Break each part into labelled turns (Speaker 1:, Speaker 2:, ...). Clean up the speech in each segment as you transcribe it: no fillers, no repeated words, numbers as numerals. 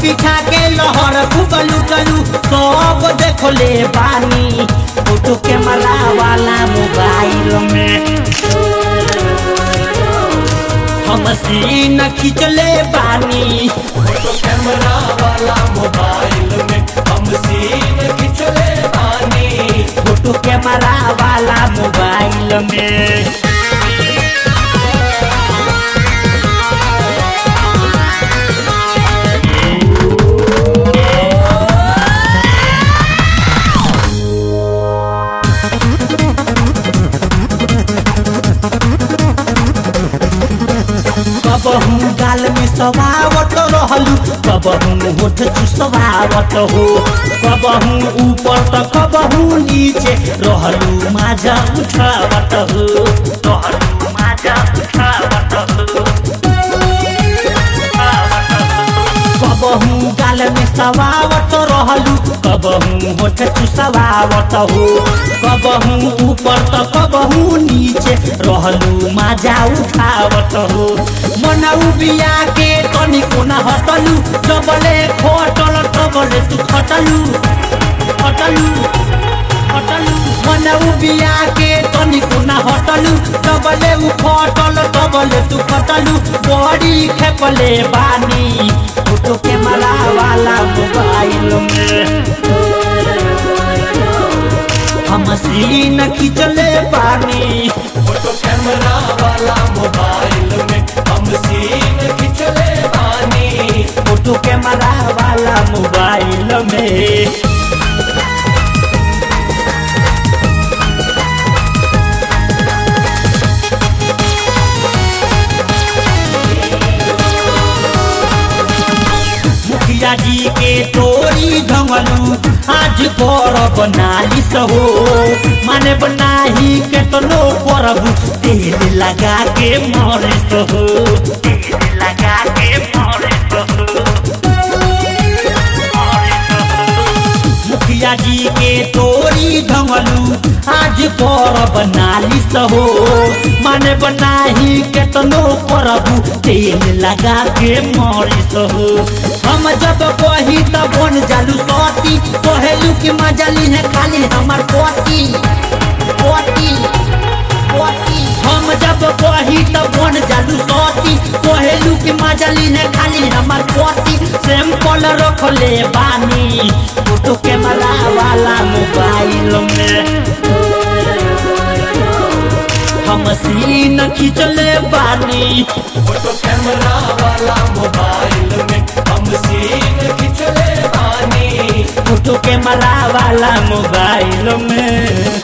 Speaker 1: बिछा के लहर खूब लुटलू सब देखले बानी फोटो कैमरा वाला मोबाइल में हम सीन खींचले बानी
Speaker 2: फोटो कैमरा वाला मोबाइल में हम सीन खींचले बानी
Speaker 1: फोटो कैमरा वाला मोबाइल में। कबहू गाल में सवावत रहलू कबहू होठ चुसवावत हो कबहू ऊपर त कबहू नीचे रहलू माजा उठावत हो रहलू माजा उठावत हो कबहू गाल में सवावत रहलू कबहू होठ चुसवावत हो कबहू ऊपर त कबहू नीचे रहलू माजा उठावत हो मनऊ बिया के तनिको न हटलू जबले खोटल तबले तू खटलू खटलू खटलू मनऊ बिया के तनिको न हटलू जबले उ खटल तबले तू खटलू बड़ी खेपले बानी फोटो कैमरा वाला मोबाइल में हम सीन खींचले बानी
Speaker 2: फोटो कैमरा वाला मोबाइल में हम सीन खींचले बानी
Speaker 1: फोटो कैमरा वाला मोबाइल में। मुखिया जी के तोरी ढंगलू आज परब नालिस हो माने बनाही के तनो परब तेल लगा के मरिस हो तेल लगा के मरिस हो मुखिया जी के तोरी ढंगलू आज परब नालिस हो माने बनाही के तनो परब तेल लगा के मरिस हो हम जब कही तब बन जालू सती कहेलू कि मजली है खाली हमार पोती पोती पोती हम जब कही तब बन जालू सती कहेलू कि मजली है खाली हमार पोती सैंपल रखले बानी फोटो कैमरा वाला मोबाइल में हम सीन खींचले बानी
Speaker 2: फोटो कैमरा वाला मोबाइल में हम सीन खींचले बानी
Speaker 1: फोटो कैमरा वाला मोबाइल में।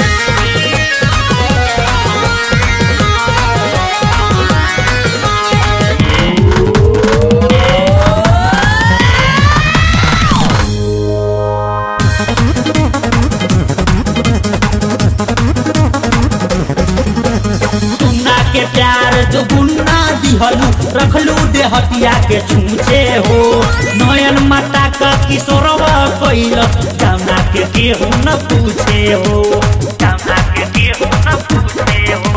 Speaker 1: के प्यार जो गुन्ना दिहलू रखलू देहतिया के छूछे हो नयन माता का किशोरवा कैल जाना के केहू न पूछे हो जाना के केहू न पूछे हो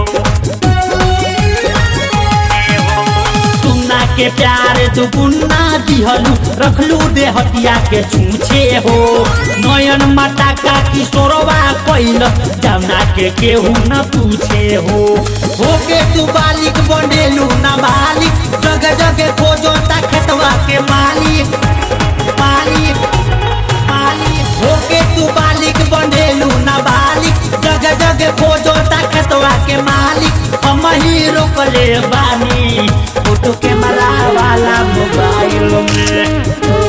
Speaker 1: के प्यार जो गुन्ना दिहलू रखलू देहतिया के छूछे हो नयन माता का किशोरवा कैल जाना के केहू न पूछे हो के तू बालिक बनेलू न बालिक जगह जगह खोजो ता खेतवा के मालिक मालिक मालिक होके तू बालिक बनेलू न बालिक जगह जगह खोजो ता खेतवा के मालिक हम ही रोकले बानी फोटो कैमरा वाला मोबाइल में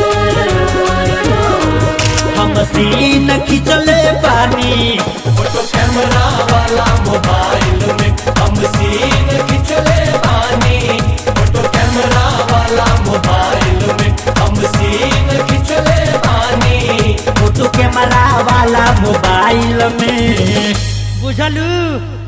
Speaker 1: हम सीन खींचले बानी
Speaker 2: फोटो कैमरा वाला मोबाइल में हम सीन खींचले बानी फोटो कैमरा वाला मोबाइल में हम सीन खींचले बानी
Speaker 1: फोटो कैमरा वाला मोबाइल में बुझलू।